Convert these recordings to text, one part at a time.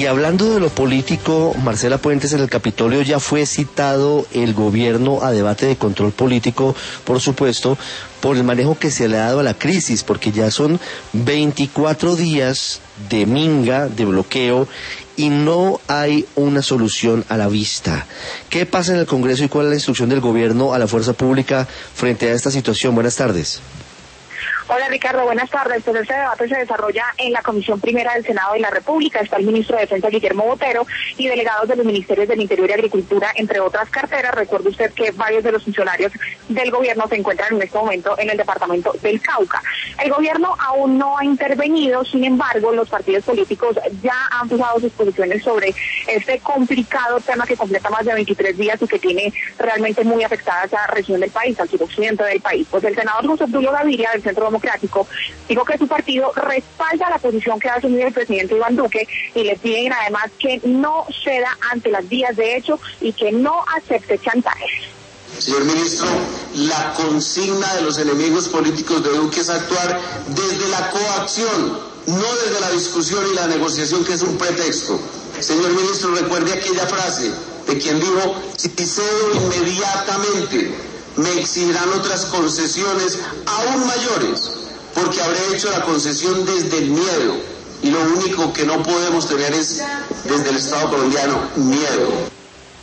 Y hablando de lo político, Marcela Puentes, en el Capitolio ya fue citado el gobierno a debate de control político, por supuesto, por el manejo que se le ha dado a la crisis, porque ya son 24 días de minga, de bloqueo, y no hay una solución a la vista. ¿Qué pasa en el Congreso y cuál es la instrucción del gobierno a la fuerza pública frente a esta situación? Buenas tardes. Hola Ricardo, buenas tardes. Pues este debate se desarrolla en la Comisión Primera del Senado de la República. Está el ministro de Defensa Guillermo Botero y delegados de los Ministerios del Interior y Agricultura, entre otras carteras. Recuerde usted que varios de los funcionarios del gobierno se encuentran en este momento en el departamento del Cauca. El gobierno aún no ha intervenido, sin embargo, los partidos políticos ya han fijado sus posiciones sobre este complicado tema que completa más de 23 días y que tiene realmente muy afectada a esa región del país, al suroccidente del país. Pues el senador José Obdulio Gaviria, del Centro Democrático, dijo que su partido respalda la posición que ha asumido el presidente Iván Duque y le piden además que no ceda ante las vías de hecho y que no acepte chantajes. Señor ministro, la consigna de los enemigos políticos de Duque es actuar desde la coacción, no desde la discusión y la negociación, que es un pretexto. Señor ministro, recuerde aquella frase de quien dijo: si cedo inmediatamente, me exigirán otras concesiones aún mayores, porque habré hecho la concesión desde el miedo, y lo único que no podemos tener es, desde el Estado colombiano, miedo.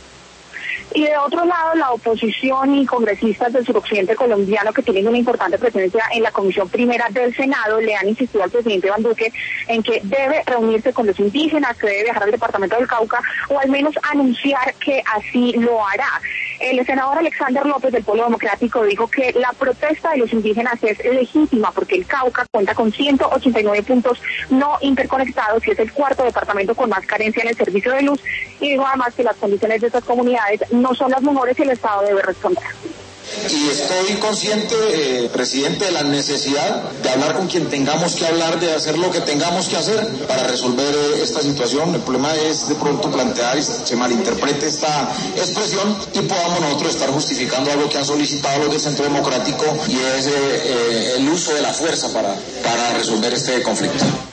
Y de otro lado, la oposición y congresistas del suroccidente colombiano, que tienen una importante presencia en la Comisión Primera del Senado, le han insistido al presidente Iván Duque en que debe reunirse con los indígenas, que debe viajar al departamento del Cauca, o al menos anunciar que así lo hará. El senador Alexander López, del Polo Democrático, dijo que la protesta de los indígenas es legítima porque el Cauca cuenta con 189 puntos no interconectados y es el cuarto departamento con más carencia en el servicio de luz, y dijo además que las condiciones de estas comunidades no son las mejores y el Estado debe responder. Y estoy consciente, presidente, de la necesidad de hablar con quien tengamos que hablar, de hacer lo que tengamos que hacer para resolver esta situación. El problema es de pronto plantear y se malinterprete esta expresión y podamos nosotros estar justificando algo que han solicitado los del Centro Democrático, y es el uso de la fuerza para resolver este conflicto.